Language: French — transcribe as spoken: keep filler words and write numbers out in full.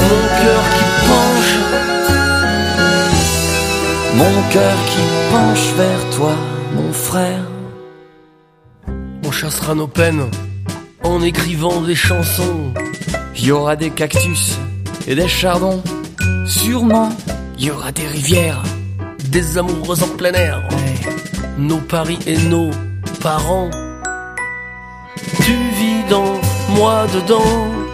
Mon cœur qui penche, mon cœur qui penche vers toi, mon frère. On chassera nos peines en écrivant des chansons. Il y aura des cactus et des chardons. Sûrement, il y aura des rivières, des amoureux en plein air, ouais. Nos paris et nos parents. Tu vis dans, moi dedans.